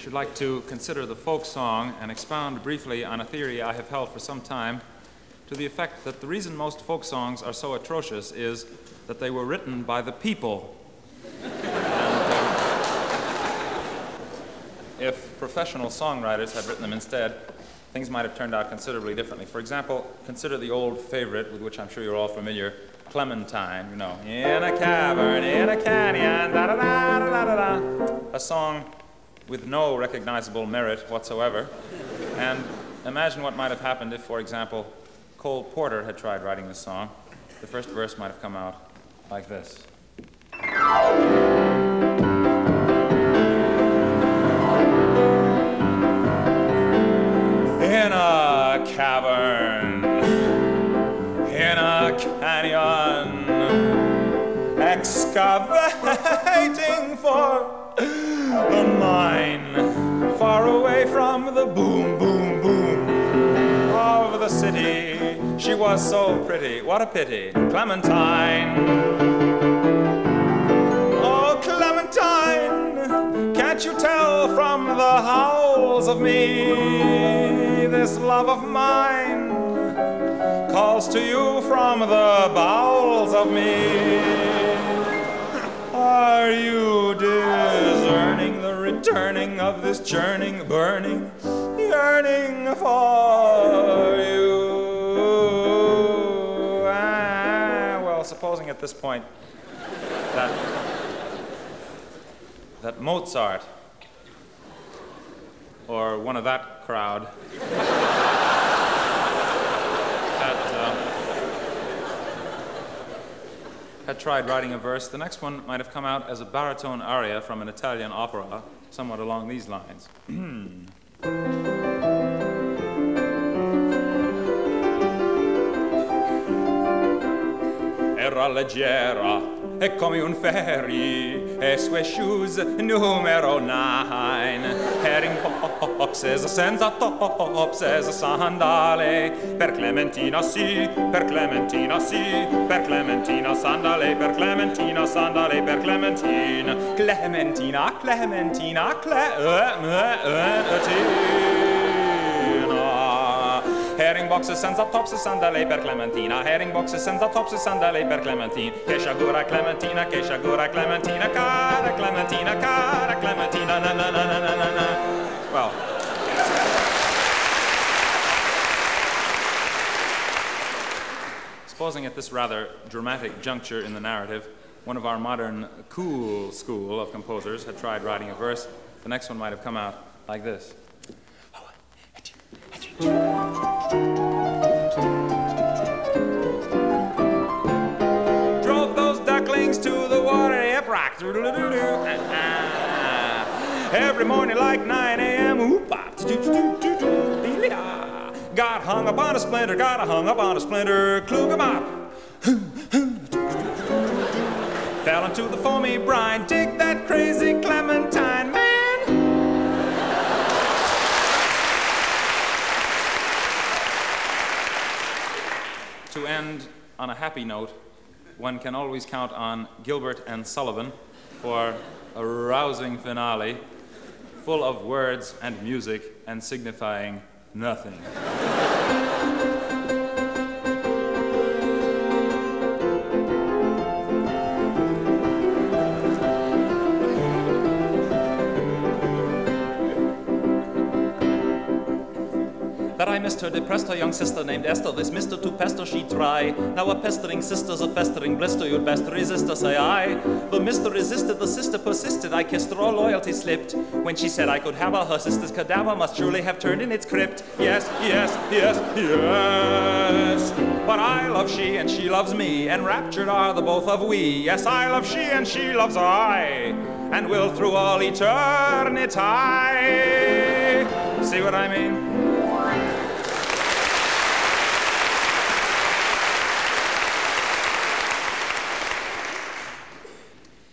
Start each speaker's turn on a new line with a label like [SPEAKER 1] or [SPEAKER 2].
[SPEAKER 1] should like to consider the folk song and expound briefly on a theory I have held for some time to the effect that the reason most folk songs are so atrocious is that they were written by the people. If professional songwriters had written them instead, things might have turned out considerably differently. For example, consider the old favorite, with which I'm sure you're all familiar, Clementine, you know. In a cavern, in a canyon, da-da-da-da-da-da. A song with no recognizable merit whatsoever. And imagine what might have happened if, for example, Cole Porter had tried writing this song. The first verse might have come out like this. In a cavern, in a canyon, excavating for a mine, far away from the boom, boom, boom of the city. She was so pretty, what a pity, Clementine. Oh, Clementine, can't you tell from the howls of me, this love of mine calls to you from the bowels of me. Are you discerning the returning of this churning, burning, yearning for you? Well, supposing at this point that Mozart or one of that crowd had tried writing a verse, the next one might have come out as a baritone aria from an Italian opera, somewhat along these lines. Era leggera e come un ferry, e sue shoes numero 9, herring boxes senza tops, sandale, per Clementina sì, per Clementina sì, per Clementina sandale, per Clementina sandale, per Clementina, Clementina, Clementina, Clementina. Herring boxes senza tops e sandali per Clementina. Herring boxes senza tops e sandali per Clementina. Che sciagura Clementina, che sciagura Clementina, cara Clementina, cara Clementina, na na na na na na. Well, supposing at this rather dramatic juncture in the narrative, one of our modern cool school of composers had tried writing a verse, the next one might have come out like this. Drove those ducklings to the water, yep, rock. Every morning like 9 a.m. Got hung up on a splinter, got hung up on a splinter, klug 'em up. Fell into the foamy brine, dig that crazy Clementine, man. To end on a happy note, one can always count on Gilbert and Sullivan for a rousing finale, full of words and music and signifying nothing. That I missed her, depressed her young sister named Esther. This Mr. to pester she try. Now a pestering sister's a festering blister. You'd best resist her, say I. The Mr. resisted, the sister persisted. I kissed her, all loyalty slipped. When she said I could have her sister's cadaver must surely have turned in its crypt. Yes, yes, yes, yes. But I love she and she loves me, and raptured are the both of we. Yes, I love she and she loves I, and will through all eternity. See what I mean?